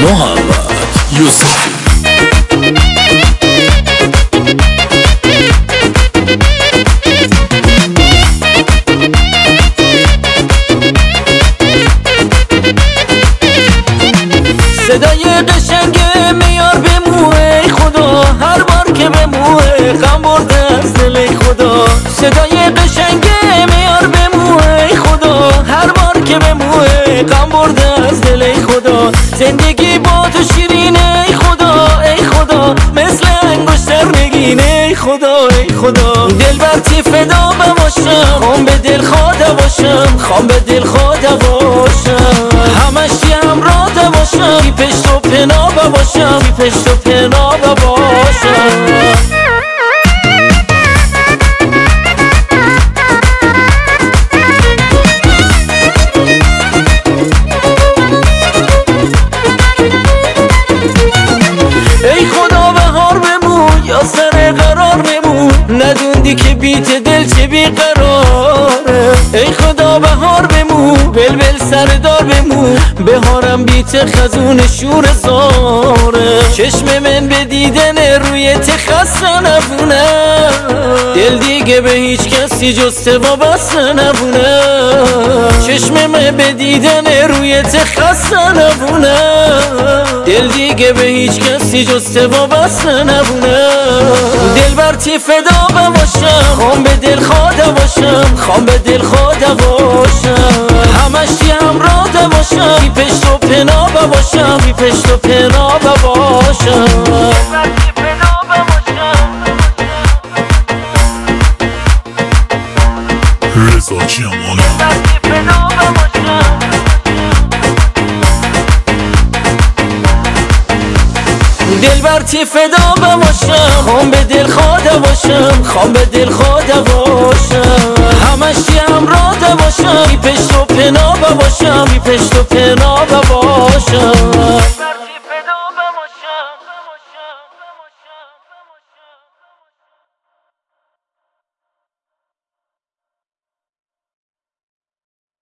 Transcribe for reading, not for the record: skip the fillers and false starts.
محمد یوسفی. صدای قشنگ میار به موی خدا، هر بار که به موی غم برده از دل خدا. صدای قشنگ میار به موی خدا، هر بار که به موی غم برده از دل خدا. زندگی با تو شیرینه ای خدا، ای خدا، مثل انگشتر نگینه ای خدا، ای خدا. دلبر تی فدا باشم، خوام به دل خدا باشم، خوام به دل خدا باشم. همش همراه باشم، بی پشت و پناه باشم، بی پشت و پناه باشم. ای خدا بهار بمون یا سر قرار بمون، ندوندی که بیت دل چه بیقراره. ای خدا بهار بمون، بلبل سردار بمون، بهارم بیت خزون شور زاره. چشم من به دیدن روی خسته نبونه، دل دیگه به هیچ کسی جز تو وابسته نبونه. چشم من به دیدن روی خسته نبونه، دل دیگه به هیچ کسی جز تو وابسته نبونه. دلبر تی فدا باشم، خوام به دل خدا باشم، خوام به دل خدا باشم. همش همراه باشم، بی پشت و پناه باشم، بی پشت و پناه باشم. رضا جیامانا. دلبر تی فدا باشم، خوام به دل خدا باشم، خوام به دل خدا باشم. همش همراه باشم، بی پشت و پناه باشم، بی پشت و پناه باشم.